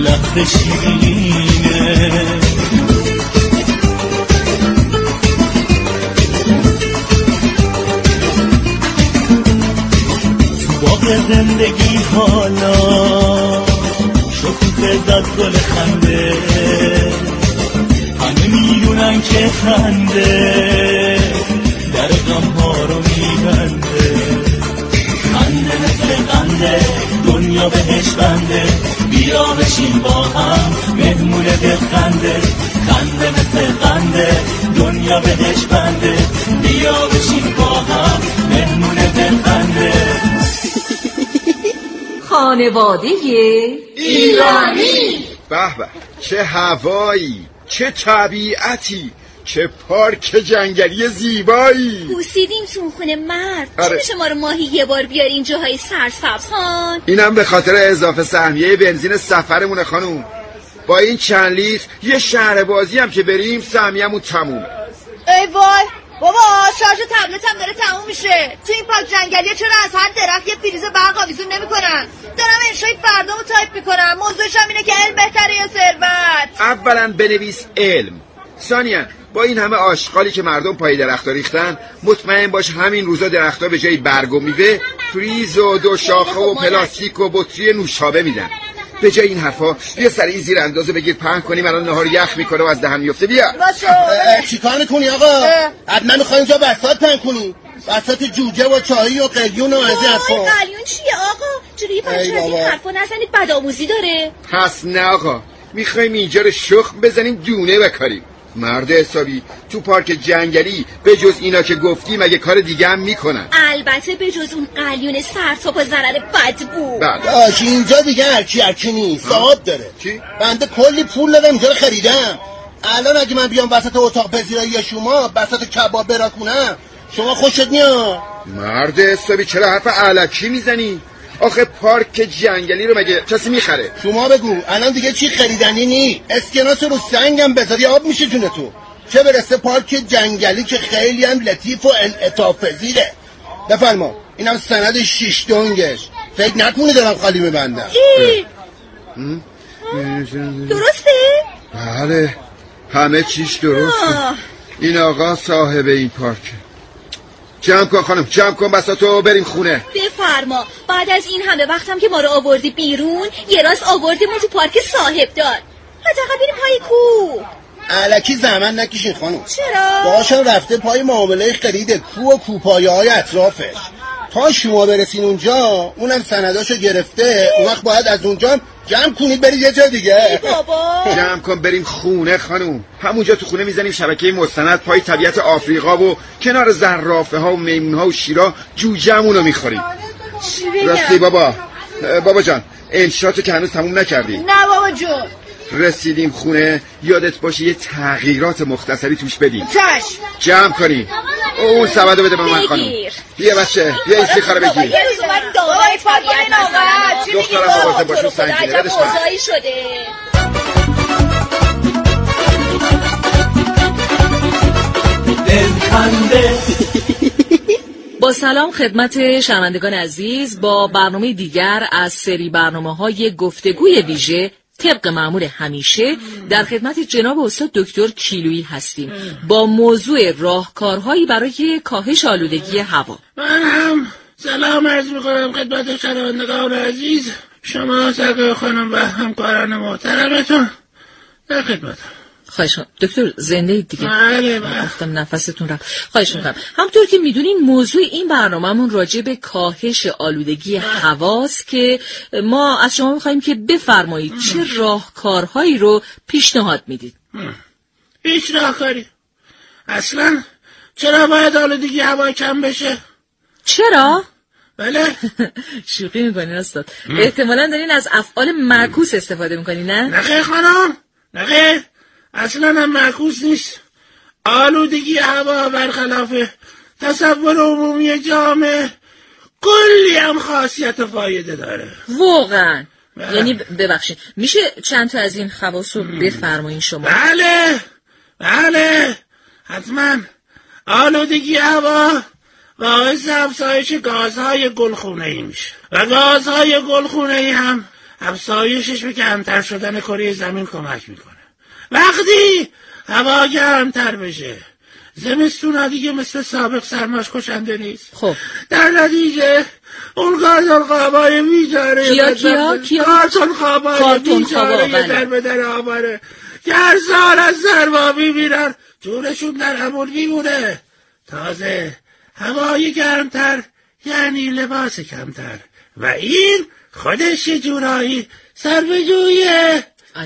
نقد شیرینه. تو باغ زندگی حالا شکوفه زد گل خنده، همه میدونن که خنده در غم ها رو میبنده. خنده مثل قنده دنیا بهش بنده، بیا بشین با هم مهمون دلخنده. خنده مثل قنده دنیا بهش بنده، بیا بشین با هم مهمون دلخنده. خانواده ایرانی. به به، چه هوایی، چه طبیعتی، چه پارک جنگلی زیبایی. بوسیدیم تو خونه مرد. آره. چی میشه ما رو ماهی یه بار بیارین جاهای سرسبز خان؟ اینم به خاطر اضافه سهمیه بنزین سفرمونه خانوم. با این چند لیتر یه شهر بازی هم که بریم سهمیه‌مون تمومه. ای وای بابا، شارژ تبلتم داره تموم میشه. تو این پارک جنگلی چرا از هر درخت یه پریز برق آویزون نمیکنن؟ دارم انشای فردامو تایپ میکنم. موضوعش هم اینه که علم بهتره یا ثروت؟ اولا بنویس علم، ثانیا با این همه آشغالی که مردم پای درخت‌ها ریختن مطمئن باش همین روزا درخت‌ها به جای برگ و میوه پریز و دو شاخه و پلاستیک و بطری نوشابه میدن. به جای این حرفا بیا سریع زیر اندازه بگیر پهن کنیم، الان نهار یخ میکنه و از دهن میفته. بیا چیکار میکنی آقا؟ حتما میخوایم جا بساط پهن کنی، بساط جوجه و چایی و قلیون و از این حرفا. قلیون چیه آقا؟ جوری بچه از این حرفا نزنید، بدآموزی داره. پس نه آقا، میخوایم اینجا رو شخم بزنیم دونه بکاریم. مرد حسابی تو پارک جنگلی به جز اینا که گفتی مگه کار دیگه هم میکنن؟ البته به جز اون قلیون سرتاپ و ضرر بدبو. باشه اینجا دیگه هرچی نیست، صاحب داره. چی؟ بنده کلی پول دادم اینجا رو خریدم. الان اگه من بیام وسط اتاق پذیرایی شما وسط کباب براکنم شما خوشت میاد؟ مرد حسابی چرا حرف علکی میزنی؟ آخه پارک جنگلی رو مگه کسی میخره؟ شما بگو الان دیگه چی خریدنی نی؟ اسکناس رو سنگم بذاری آب میشه جون تو، چه برسه پارک جنگلی که خیلی هم لطیف و انعطاف پذیره. بفرما اینم سند 6 دنگش، فکر نکنی دارم خالی میبندم. درسته؟ بله همه چیش درسته. این آقا صاحب این پارک. جمع کن خانم، جمع کن بساطو بریم خونه. بفرما. بعد از این همه وقتم که ما رو آوردی بیرون یه راست آوردیمون تو پارک صاحب دار. حداقل بریم پای کوه. الکی زحمت نکشین خانم. چرا؟ باشم رفته پای معامله خرید کوه و کوپایه های اطرافش. تا شما برسین اونجا اونم سنداشو گرفته، اون وقت باید از اونجا جمع کنید برید یه جا دیگه. بابا جمع کن بریم خونه خانوم. همونجا تو خونه میزنیم شبکه مستند پای طبیعت آفریقا و کنار زرافه ها و میمون ها و شیرا جوجه‌مونو میخوریم. راستی بابا جان انشاتو که هنوز تموم نکردی؟ نه بابا جون. رسیدیم خونه یادت باشه یه تغییرات مختصری توش بدیم. چشم. جمع کنی. اون سبدو بده به من خانم. بیا بچه بیا این سیخا رو بگیر. یه روز اومد دارای طبیعت نظر دخترم بابا باشو سنگینه بدش من. موضوعی شده. با سلام خدمت شنوندگان عزیز، با برنامه دیگر از سری برنامه‌های گفتگوی ویژه طبق معمول همیشه در خدمت جناب استاد دکتر کیلویی هستیم با موضوع راهکارهایی برای کاهش آلودگی هوا. من هم سلام عرض می‌کنم خدمت شنوندگان عزیز، شما سرکار خانم و همکاران محترمتون در خدمتم. خواهش می‌کنم دکتر زنده دیگه. بله گفتم نفستون رفت. خواهش می‌کنم. همونطور که میدونین موضوع این برنامه‌مون راجع به کاهش آلودگی هواست که ما از شما می‌خوایم که بفرمایید چه راهکارهایی رو پیشنهاد میدید. هیچ راهکاری. اصلا چرا باید آلودگی هوا کم بشه؟ چرا؟ بله. شوخی می‌کنین استاد. احتمالاً دارین از افعال معکوس استفاده می‌کنین نه؟ نخیر خانم. نخیر. اصلا هم معکوس نیست. آلودگی هوا برخلاف تصور عمومی جامعه کلی هم خاصیت و فایده داره. واقعا؟ یعنی ببخشید میشه چند تا از این خواص رو بفرمایین شما؟ بله حتما. آلودگی هوا باعث افزایش گازهای گلخونه‌ای میشه و گازهای گلخونه‌ای هم افزایشش به کمتر شدن کره زمین کمک میکنه. وقتی هوا گرمتر بشه زمستونا دیگه مثل سابق سرماش کشنده نیست. خب در نتیجه اون کارتون خوابای بیچاره کیا کارتون خوابای بیچاره در به در آواره که هر سال از سرما میمیرن، جونشون در همون میمونه. تازه هوای گرمتر یعنی لباس کمتر و این خودش یه جورایی سر به جویه.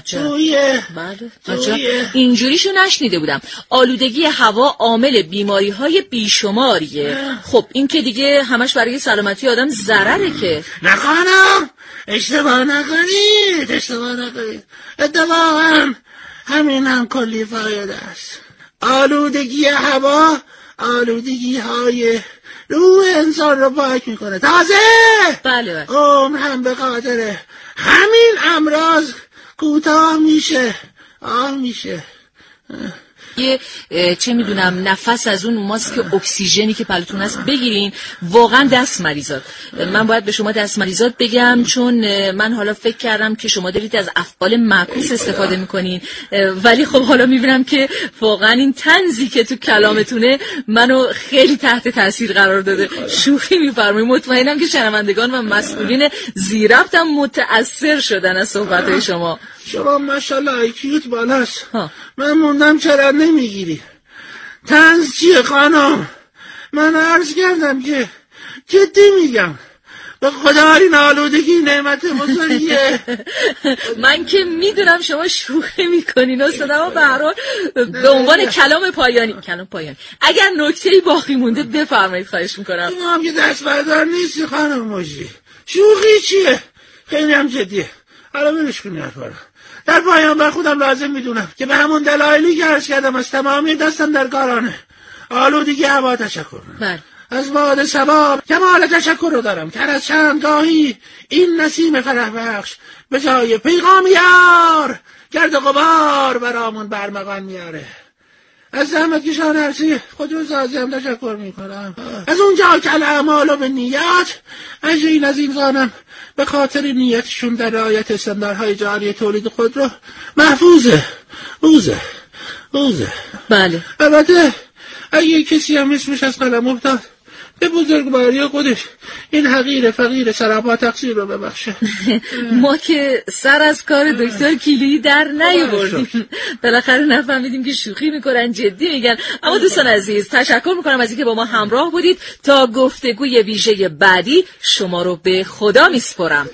بله. اینجوریشو نشنیده بودم. آلودگی هوا عامل بیماری‌های بیشماریه. خب این که دیگه همش برای سلامتی آدم ضرره که. نه خانم، اشتباه نکنید. اتفاقا همین هم کلی فایده است. آلودگی هوا آلودگی های روح انسان رو پاک میکنه. تازه بله. عمر هم به خاطر همین امراض کوتاه میشه. یه چه میدونم نفس از اون ماسک اکسیژنی که پلوتون هست بگیرین. واقعا دست مریضات. من باید به شما دست مریضات بگم چون من حالا فکر کردم که شما دارید از افعال معکوس استفاده میکنین، ولی خب حالا میبینم که واقعا این طنزی که تو کلامتونه منو خیلی تحت تاثیر قرار داده. شوخی میفرمایید. مطمئنم که شنوندگان و مسئولین زیربط هم متأثر شدن از صحبت‌های شما. شما ماشاءالله ایکیوت بالاست. من موندم چرا نمیگیری؟ طنز چیه خانم؟ من عرض کردم که جدی میگم، به خدا این آلودگی نعمت بزرگیه. من که میدونم شما شوخی میکنین استاد، اما به هر حال به عنوان کلام پایانی اگر نکته‌ای باقی مونده بفرمایید خواهش میکنم. این هم که دست بردار نیستی خانم مجری. شوخی چیه؟ خیلی هم جدیه. حالا برش کنی حرفا رو. در پایان بر خودم لازم میدونم که به همون دلایلی که عرض کردم از تمامی دستم در کارانه آلودگی هوا تشکر کنم. از باد صبا کمال تشکر رو دارم که از چندگاهی این نسیم فرح بخش به جای پیغام یار گرد غبار برامون برمغان میاره. از زحمت کشان هرچی خودروسازی هم تشکر میکنم. از اونجا که الاعمال و به نیت این از این قانم به خاطر نیتشون در رعایت استانداردهای جاری تولید خودرو محفوظه. اوزه. بله. البته اگه کسی هم اسمش از قلم افتاد به بزرگواری خودش این حقیر فقیر سراپا تقصیر رو ببخشه. ما که سر از کار دکتر کیلویی در نیاوردیم. بالاخره نفهمیدیم که شوخی میکنن جدی میگن. اما دوستان عزیز تشکر میکنم از اینکه با ما همراه بودید. تا گفتگوی ویژه بعدی شما رو به خدا میسپرم.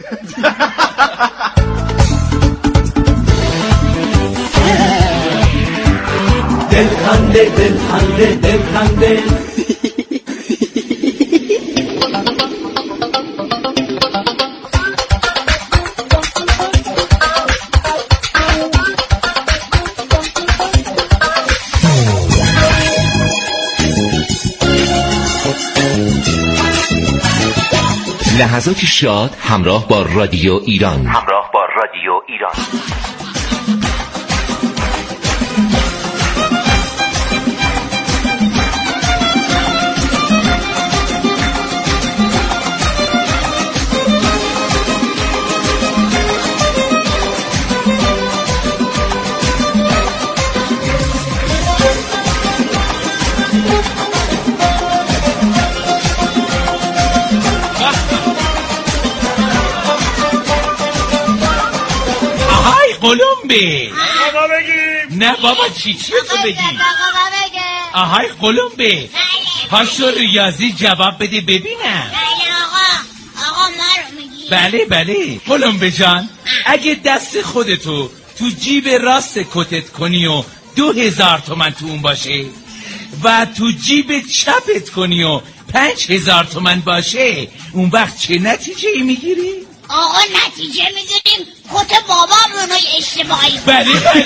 دلخنده لحظاتی شاد همراه با رادیو ایران. قلمبه نه بابا چی تو بگی؟ آهای قلمبه پاشو ریاضی جواب بده ببینم. آقا ما رو میگی؟ بله قلمبه جان، اگه دست خودتو تو جیب راست کتت کنی و 2000 تومن تو اون باشه و تو جیب چپت کنی و 5000 تومن باشه، اون وقت چه نتیجه میگیری؟ آقا نتیجه میگیریم کت بابام رونای اشتباهی. بله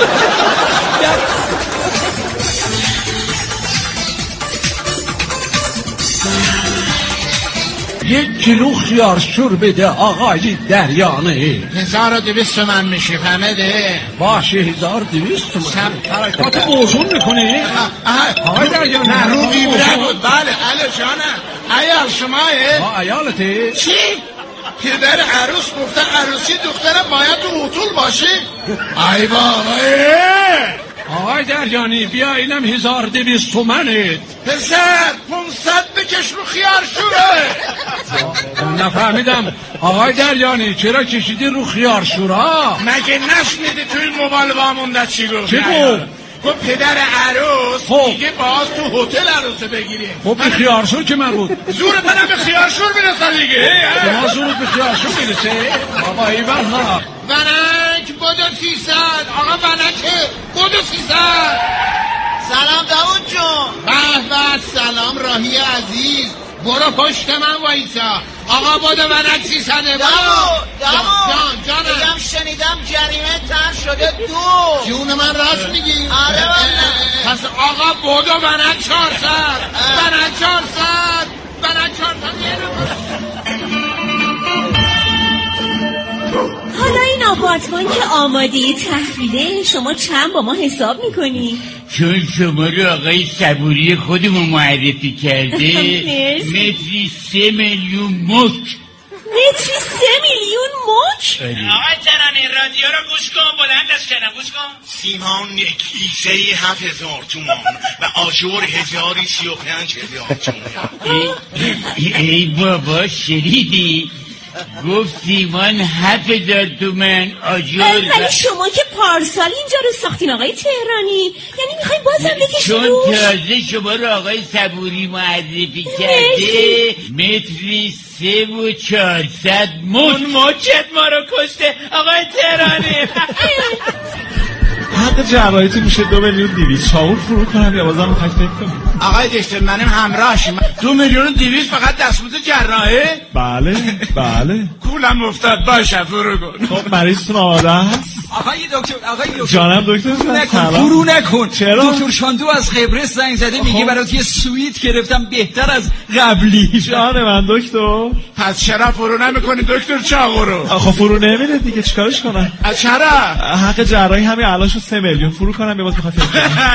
یک کیلو خیار شور بده آقای دریانه. 1200 تومن میشه فهمده؟ باشه 1200 تومن. حرکات موزون میکنی؟ آقای دریانه نه رو بیبره بود. بله جانم. عیال شمایه؟ عیالته؟ چی؟ پدر عروس گفته عروسی دخترم باید تو هتل باشه. ای بابا آقای درجانی بیا اینم 1200 تومنت. پسر 500 بکش رو خیارشوره. نفهمیدم آقای درجانی چرا کشیدی رو خیارشورا؟ مگه نشنیدی توی موبایل وامونده چی گفت؟ چی گفت؟ گفت پدر عروس دیگه باز تو هتل عروسه بگیریم. خب به خیارشور که مربوط. زور منم به خیارشور میرسن دیگه. شما زورت به خیارشور میرسه؟ بابا ای برها ونک بودو 300. آقا ونکه بودو 300. سلام داود جون. به سلام راهی عزیز. برو پشت من وایسا. آقا بودو ونک 300. داود جانم شنیدم جریمه تن شده 2. جون من راست میگی؟ آره پس آقا بودو ونک 400. ونک 400. ونک 400. حالا این آپارتمان که آماده تحویله شما چند با ما حساب میکنی؟ چون شما رو آقای صبوری خودمون معرفی کرده متری 3 میلیون مک. متری 3 میلیون مک؟ آقای ترانه رادیو رو گوش کن. بلندش کردم گوش کن. سیمان کیسه 7000 تومان و آجور 1035,000 تومان. ای بابا شنیدی؟ گفت سیمان 7000 تومن آجور. ولی شما که پارسال اینجا رو ساختین آقای تهرانی، یعنی میخواین بازم بکشین چون روش؟ تازه شما رو آقای صبوری معرفی کرده متری 3,400 اون مچت ما رو کشته آقای تهرانی. حق جراحیتون میشه 2,200,000. چاور فرو کنم یا بازم میخواید فکر کنم؟ آقای دکتر منم همراهشم. 2,200,000 فقط دستمزد جراحه؟ بله کولم افتاد. باشه فرو کن. خب مریضتون آماده است؟ آقای دکتر جانم دکتر فرو نکن. چرا؟ دکتر شاندو از قبرس زنگ زده میگه برات یه سویت گرفتم بهتر از قبلی. جان من دکتر. پس چرا فرو نمیکنی دکتر چاغورو؟ خب فرو نمیره دیگه چیکارش کنم؟ چرا؟ حق جراحی همین الانشو 3 میلیون فرو کنم یا باز میخواد فکر کنم؟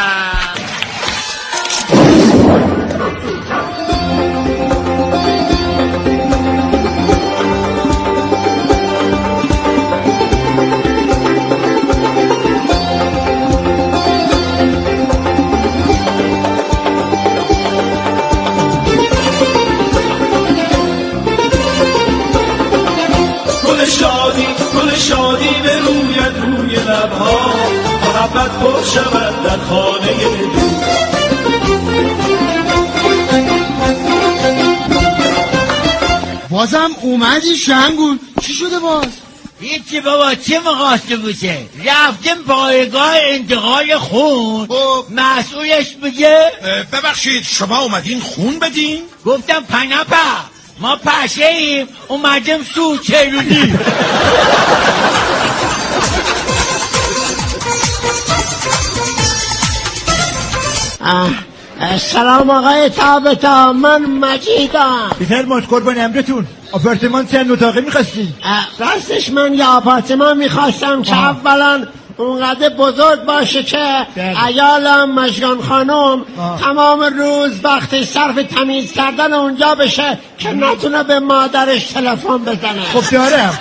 گل شادی به روی لبها محبت پر شود در خانه دو. بازم اومدی شنگول. چی شده باز؟ هیچی بابا چه مقاسطه بوده. رفتم پایگاه انتقال خون. مسئولش بگه ببخشید شما اومدین خون بدین؟ گفتم پنپا ما پشه ایم اومدیم سو چرونی. سلام آقای تابتا من مجیدم. بفرمایید قربان امرتون. آپارتمان چند اتاقه میخواستی؟ راستش من یه آپارتمان میخواستم که اولا اونقدر بزرگ باشه که عیالم مژگان خانم تمام روز وقتی صرف تمیز کردن اونجا بشه که نتونه به مادرش تلفن بزنه. خب دارم.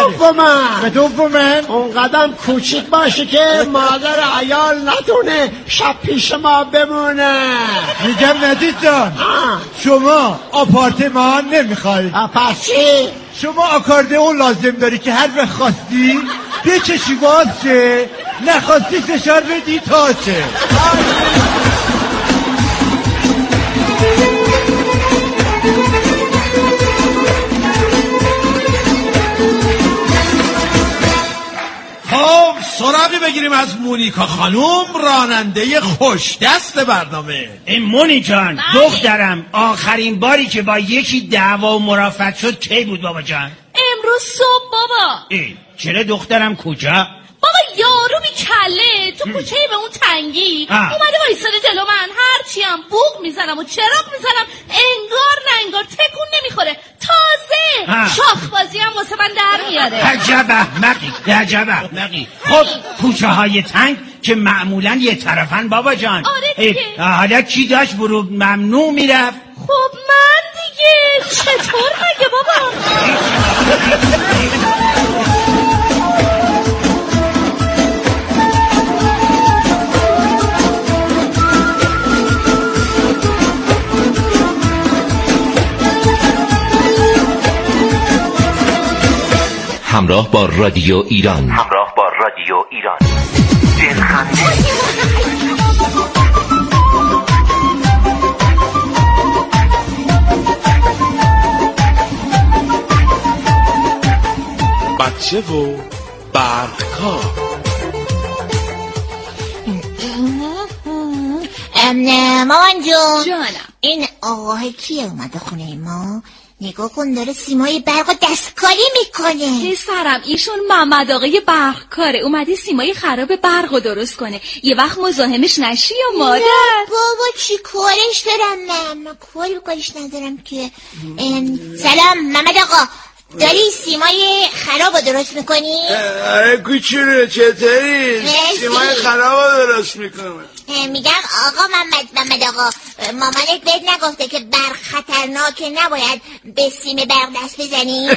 دومن اونقدر کوچیک باشه که مادر عیال نتونه شب پیش ما بمونه. میگم ندید جان شما آپارتمان نمیخواید. پس چی؟ شما آکاردئون لازم داری که هر وقت خواستی بچشی باز شه، نخواستی فشار بدی تا چه. خب سراغی بگیریم از مونیکا خانوم راننده خوش دست برنامه. این مونی جان دخترم آخرین باری که با یکی دعوا و مرافعت شد کی بود بابا جان؟ امروز صبح بابا. چرا دخترم کجا؟ بابا یارو بی کله تو کوچه به اون تنگی اومده وایساده جلو من، هرچی هم بوق میزنم و چراغ میزنم انگار نه انگار تکون نمیخوره. تازه شاخبازی هم واسه من در میاره. عجب احمقی. خب کوچه های تنگ که معمولا یه طرفن بابا جان. آره دیگه. حالا کی داشت برو ممنوع میرفت؟ خب من دیگه. دیگه. چطور مگه بابا؟ همراه با رادیو ایران. بچه و برق‌کار. مامان جون، جانم. این آقاه کیه اومده خونه ما؟ نگاه کن داره سیمای برق و دستکاری میکنه. پسرم ایشون محمد آقای برق کاره، اومده سیمای خراب برق رو درست کنه. یه وقت مزاحمش نشی یا مادر؟ بابا چی کارش دارم؟ من کاری به کارش ندارم که. سلام محمد آقا، داری سیمای خراب رو درست میکنی؟ آره کوچولو، چطوری؟ سیمای خراب رو درست میکنم. میگم آقا محمد آقا، مامانت بهت نگفته که برق خطرناکه، نباید به سیم برق دست بزنی؟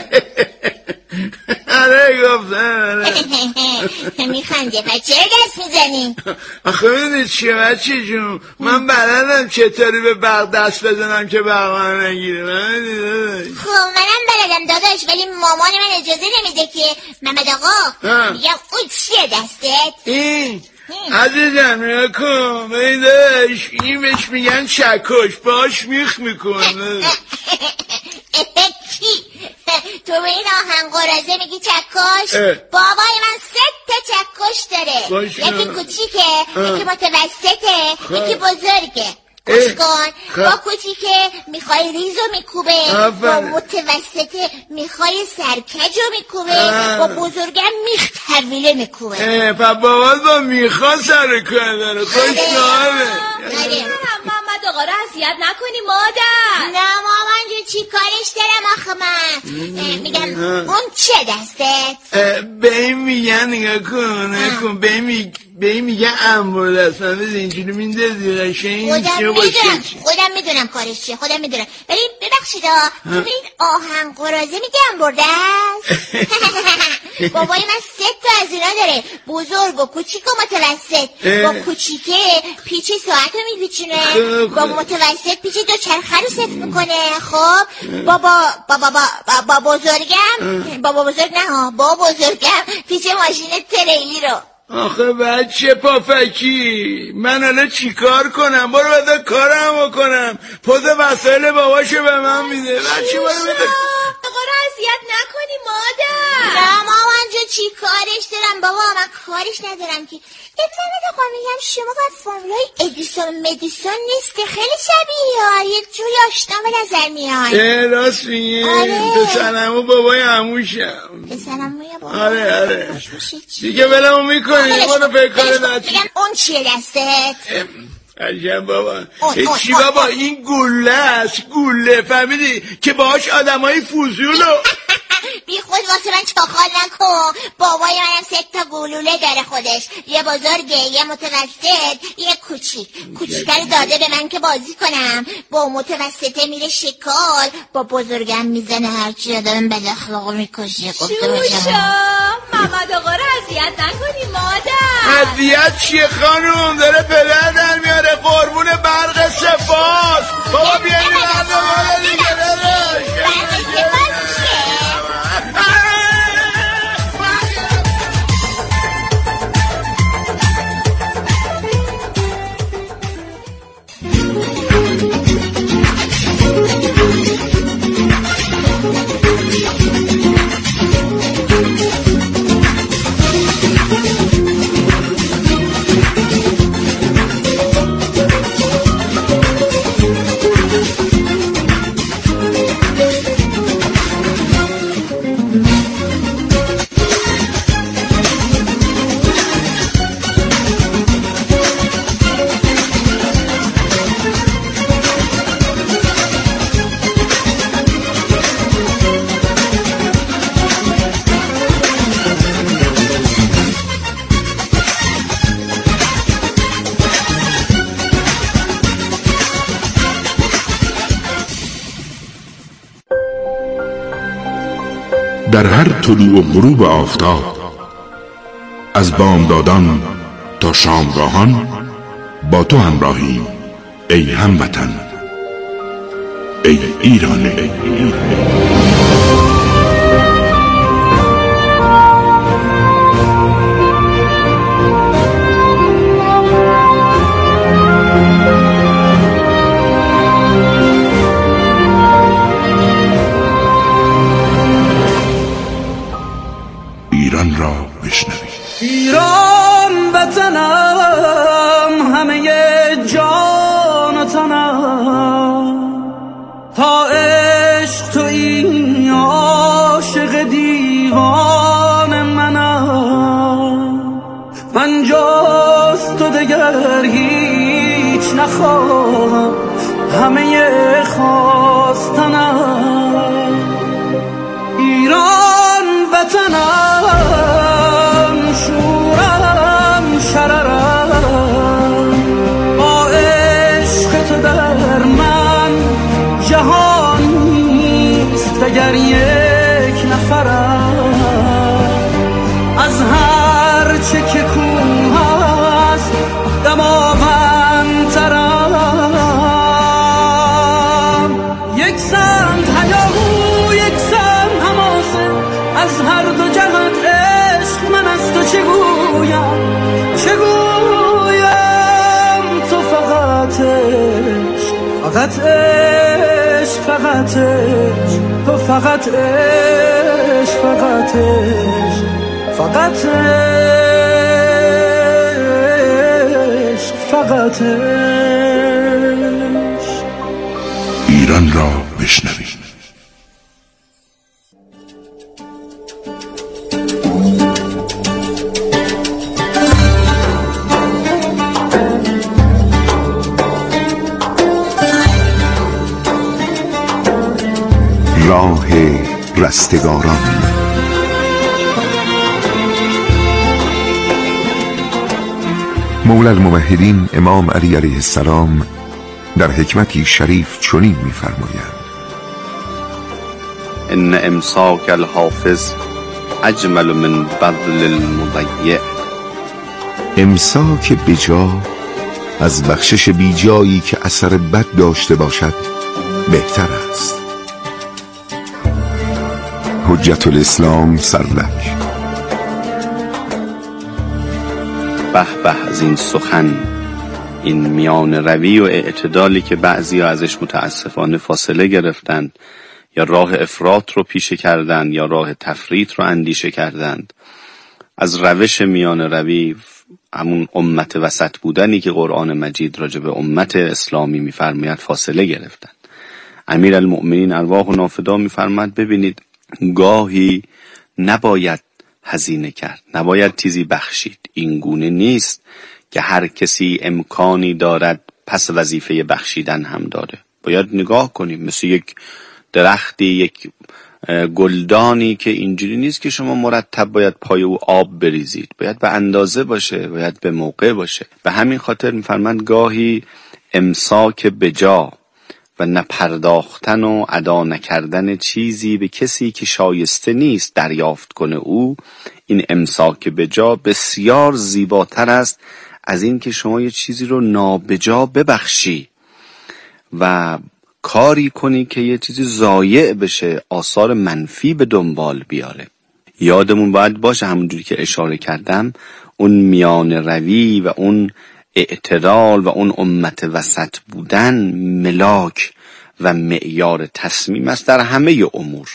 آره گفتم. میخنده، پس چرا دست میزنی؟ آخه میدونی چیه بچه جون، من بلدم چطوری به برق دست بزنم که برق من نگیره. خب منم بلدم داداش، ولی مامان من اجازه نمیده که. محمد آقا میگم اون چیه دستت؟ این عزیزم نگاه کن، بیداش این بهش میگن چکش، باش میخ میکنه. کی؟ تو به این آهنگ قرازه میگی چکش؟ بابای من 3 چکش داره. یکی کوچیکه، یکی متوسطه، یکی بزرگه. گوش کن، با کوچیکه میخوای ریزو میکوبه، با متوسطه میخوای سرکجو میکوبه، با بزرگم میخ تحویله میکوبه. پا بابات با میخوا سر کار داره. خوش نامه محمد آقا رو اذیت نکنی مادر. نه مامان جو چی کارش دارم آخه من. میگم اون چه دستت؟ به این میگن نگاه کن، به این میگن امبولانس. من بذار اینجوری میندازی قشنگ خودم میدونم کارش چیه، خودم میدونم. ولی ببخشید تو این آهنگ قرازه میگه امبولانس؟ بابای من 3 از اینا داره، بزرگ و کوچیک و متوسط. با کوچیکه پیچ ساعت رو میپیچونه، با متوسط پیچ 2 چرخه رو صفر میکنه. خب با بزرگم پیچ ماشین تریلی رو. آخه بچه پافکی، من الان چی کار کنم؟ برو بده کارم کنم. پوز وسایل باباشو به من میده. بچه برو بده. آقا رو اذیت نکنی مادر. نه مامان جو چی کارش دارم بابا، من کارش ندارم که. اتفاقا آقا میگم شما باید فرمولای ادیسون مدیسون نیست که خیلی شبیه ها، یه جوری آشنا به نظر میاد. راست میگه. پسرمو بابای عموشم. پسرمو یا بابا؟ آره دیگه بلمو میکنی. برو پیکاره نچی. اون چیه دستت؟ عجب بابا. چی بابا؟ این گوله است، گوله. فهمیدی که باهاش آدمای فوزولو. بی خود واسه من چاخال نکن. بابای منم 3 گلوله داره خودش، یه بزرگه، یه متوسط، یه کوچیکتر داده به من که بازی کنم. با متوسطه میره شکار، با بزرگم میزنه هرچی آدم بد اخلاق میکشه. گفته باشم محمد آقا رو اذیت نکنی مادر. اذیت چیه خانوم؟ داره پدر در میاره. قربون برق سپاس. بابا بیایی برق دیگه در هر طلوع و غروب آفتاب، از بامدادان تا شامگاهان با تو همراهیم ای هموطن، ای ایران. ایران را بشنوید. ایران وطنم، همه جان و تنم، تا عشق تویی عاشق دیوان منم. من جز تو دگر هیچ نخواهم، همه خواستنم. ایران وطنم، شورم شررم، با عشق تو در من جهان نیست دگر یک نفرم. از هر چه که کوه است دماوندترم. یک سمت هیاهو یک سمت حماسه، از هر دو جهت عشق من از تو چگویم تو فقط عشق، فقط عشق، فقط عشق، تو فقط عشق، فقط عشق، فقط عشق، فقط عشق. ایران را بشنوید. راه رستگاران. مولا الموحدین امام علی علیه السلام در حکمتی شریف چنین می‌فرمایند: ان امساک الحافظ اجمل من بذل المضیع. امساک بجا از بخشش بیجایی که اثر بد داشته باشد بهتر است. حجت الاسلام سرلک. به به از این سخن، این میان روی و اعتدالی که بعضیا ازش متاسفانه فاصله گرفتند، یا راه افراط رو پیشه کردند یا راه تفریط رو اندیشه کردند. از روش میان روی، همون امت وسط بودنی که قرآن مجید راجع به امت اسلامی میفرماید، فاصله گرفتند. امیرالمؤمنین ارواح و نافدا میفرماید ببینید، گاهی نباید هزینه کرد، نباید چیزی بخشید. این گونه نیست که هر کسی امکانی دارد پس وظیفه بخشیدن هم داره. باید نگاه کنیم مثل یک درختی، یک گلدانی که اینجوری نیست که شما مرتب باید پای او آب بریزید، باید به اندازه باشه، باید به موقع باشه. به همین خاطر میفرماند گاهی امساک بجا و نپرداختن و ادا نکردن چیزی به کسی که شایسته نیست دریافت کنه او، این امساک بجا بسیار زیباتر است از این که شما یه چیزی رو نابجا ببخشی و کاری کنی که یه چیزی ضایع بشه، آثار منفی به دنبال بیاره. یادمون باید باشه همونجوری که اشاره کردم، اون میان روی و اون اعتدال و اون امت وسط بودن ملاک و معیار تصمیم است در همه امور،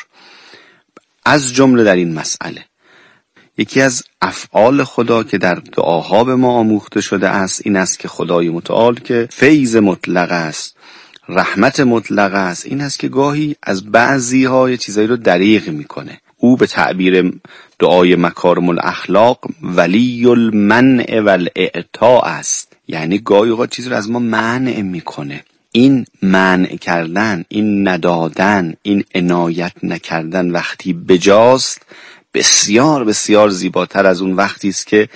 از جمله در این مسئله. یکی از افعال خدا که در دعاها به ما آموخته شده است این است که خدای متعال که فیض مطلق است، رحمت مطلق است، این است که گاهی از بعضی های چیزایی رو دریغ میکنه. او به تعبیر دعای مکارم الاخلاق ولی المنع والاعطاء است، یعنی گاهی اوقات چیزی رو از ما منع میکنه. این منع کردن، این ندادن، این عنایت نکردن وقتی بجاست بسیار بسیار زیباتر از اون وقتی است که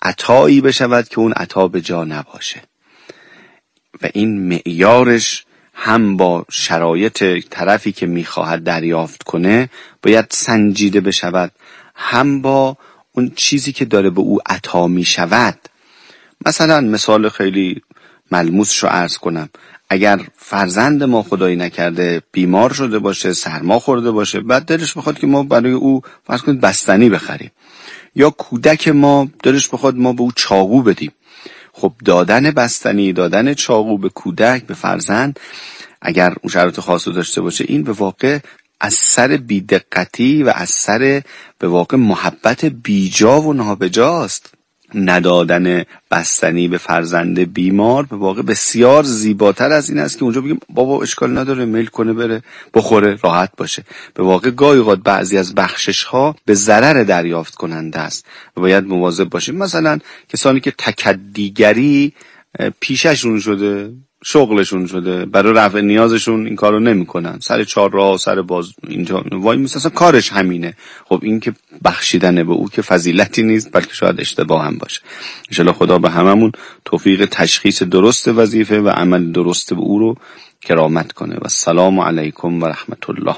عطایی بشود که اون عطا به جا نباشه. و این معیارش هم با شرایط طرفی که میخواهد دریافت کنه باید سنجیده بشود، هم با اون چیزی که داره به او عطا میشود. مثلا مثال خیلی ملموسش رو عرض کنم، اگر فرزند ما خدایی نکرده بیمار شده باشه، سرما خورده باشه، بعد دلش بخواد که ما برای او فرض کنید بستنی بخریم، یا کودک ما دلش بخواد ما به او چاقو بدیم، خب دادن بستنی، دادن چاقو به کودک، به فرزند، اگر اون شرایط خاص رو داشته باشه، این به واقع از سر بی‌دقتی و از سر به واقع محبت بیجا و نابجاست. ندادن بستنی به فرزند بیمار به واقع بسیار زیباتر از این است که اونجا بگیم بابا اشکال نداره، میل کنه بره بخوره راحت باشه. به واقع گاهی اوقات بعضی از بخشش ها به ضرر دریافت کننده است و باید مواظب باشیم. مثلا کسانی که تکدیگری پیششون شده، شغلشون شده، برای رفع نیازشون این کارو نمیکنن، سر چهارراه سر باز اینجا وای میسن، کارش همینه. خب این که بخشیدن به او که فضیلتی نیست، بلکه شاید اشتباه هم باشه. ان شاءالله خدا به هممون توفیق تشخیص درست وظیفه و عمل درست به او رو کرامت کنه. و السلام علیکم و رحمت الله.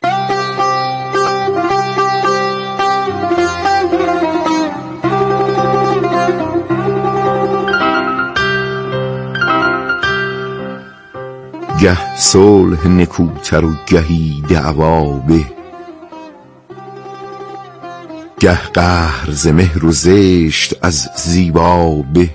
گه صلح نکوتر و گهی دعوا به، گه قهر ز مهر و زشت از زیبا به.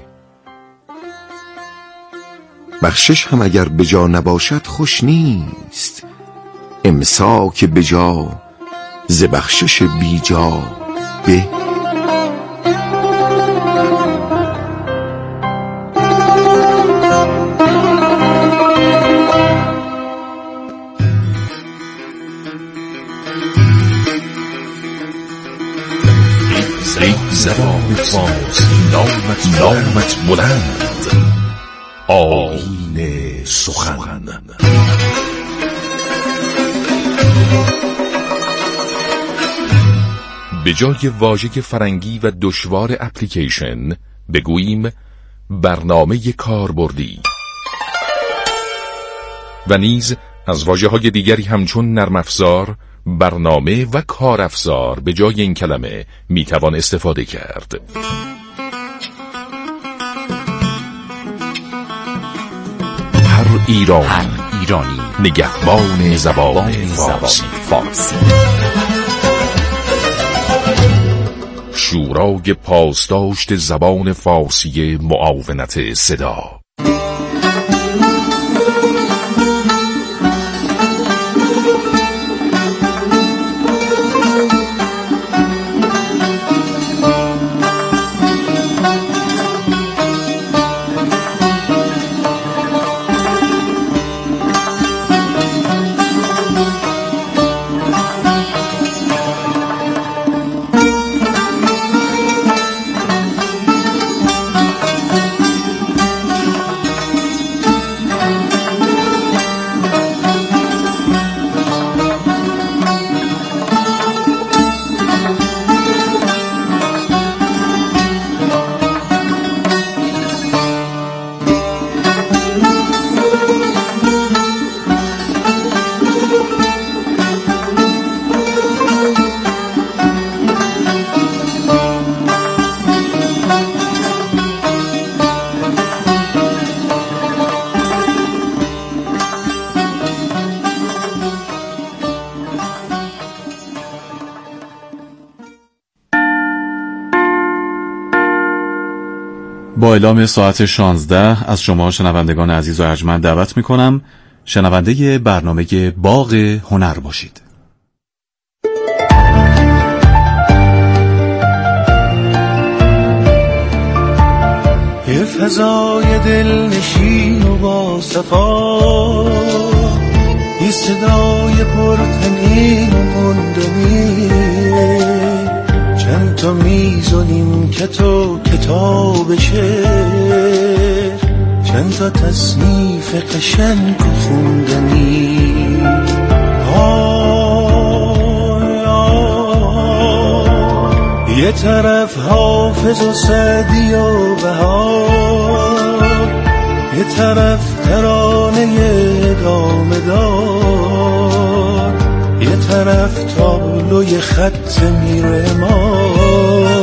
بخشش هم اگر به جا نباشد خوش نیست، امساک به جا ز بخشش بی جا به. زبان فارسی نامت بلند، آیین سخن. به جای واژه فرنگی و دشوار اپلیکیشن بگوییم برنامه کاربردی، و نیز از واژه‌های دیگری همچون نرم افزار، برنامه و کارافزار به جای این کلمه میتوان استفاده کرد. هر ایرانی نگهبان زبان فارسی. شورای پاسداشت زبان فارسی معاونت صدا. با اعلام ساعت 16 از شما شنوندگان عزیز و ارجمند دعوت می‌کنم شنونده برنامه باغ هنر باشید. یه فضای دلنشین و با صفا، یه صدای پرتنین و گندمی، چند تا میز و نیمکت و کتاب شعر، چند تا تصنیف قشنگ و خوندنی. یه طرف حافظ و سعدی و بهار، یه طرف ترانه دامدار، یه طرف تابلوی خط میره ما.